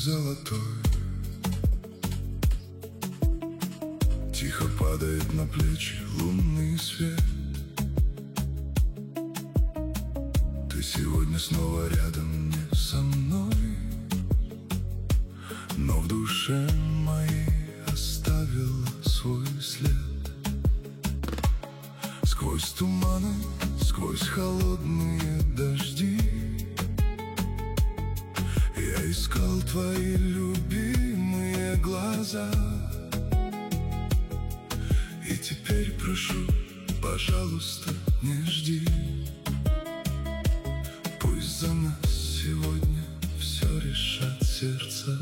золотой. Тихо падает на плечи лунный свет. Ты сегодня снова рядом, не со мной, но в душе моей оставила свой след. Сквозь туманы, сквозь холодные дожди я искал твои любимые глаза. И теперь прошу, пожалуйста, не жди. Пусть за нас сегодня все решат сердца.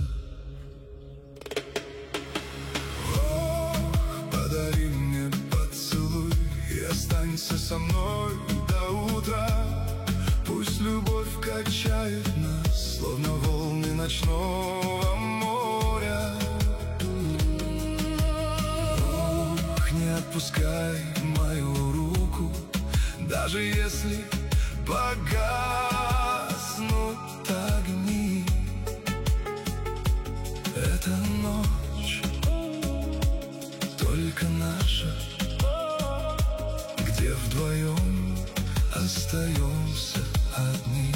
Подари мне поцелуй и останься со мной до утра. Пусть любовь качает нас, словно волны ночного моря. Не отпускай мою руку, даже если погаснут огни. Эта ночь только наша, где вдвоем остаемся одни.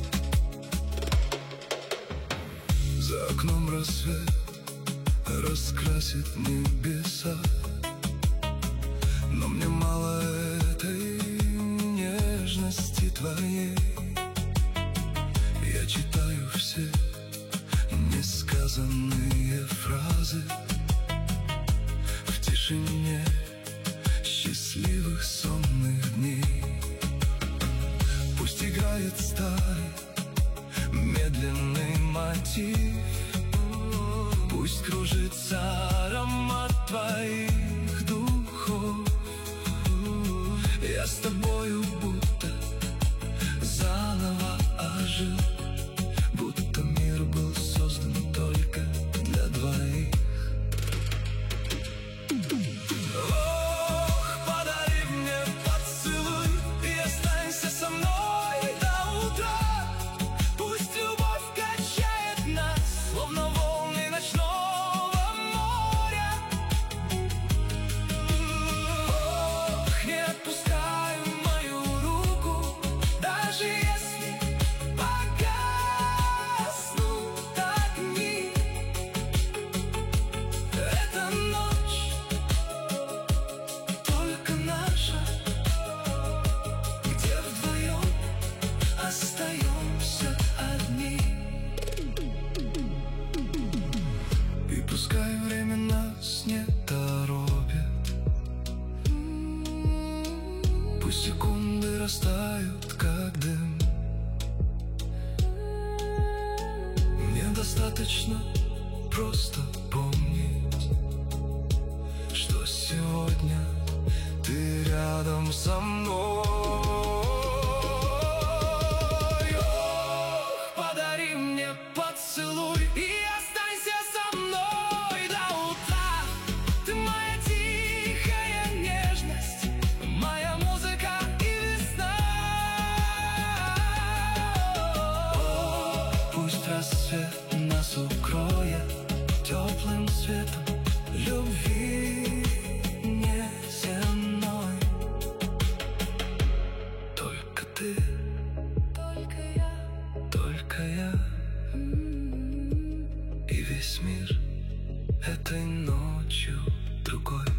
За окном рассвет раскрасит небеса, но мне мало этой нежности твоей. Я читаю все несказанные фразы в тишине счастливых сонных дней. Пусть играет старый медленный мотив, пусть кружится аромат твоих духов. Я с тобою будто заново ожил, будто мир был создан только для двоих. Ох, подари мне поцелуй и останься со мной до утра. Пусть любовь качает нас, словно волны ночного моря. Ох, не отпускай мою руку, даже если погаснут огни. Эта ночь только наша, где вдвоем остаемся одни. И пускай время нас не торопит, пусть секунды растают, как дым. Мне достаточно просто помнить, что сегодня ты рядом со мной. Ох, подари мне поцелуй и останься со мной до утра. Ты моя тихая нежность, моя музыка и весна. Пусть рассвет нас укроет теплым светом любви неземной. Только ты, только я, и весь мир этой ночью другой.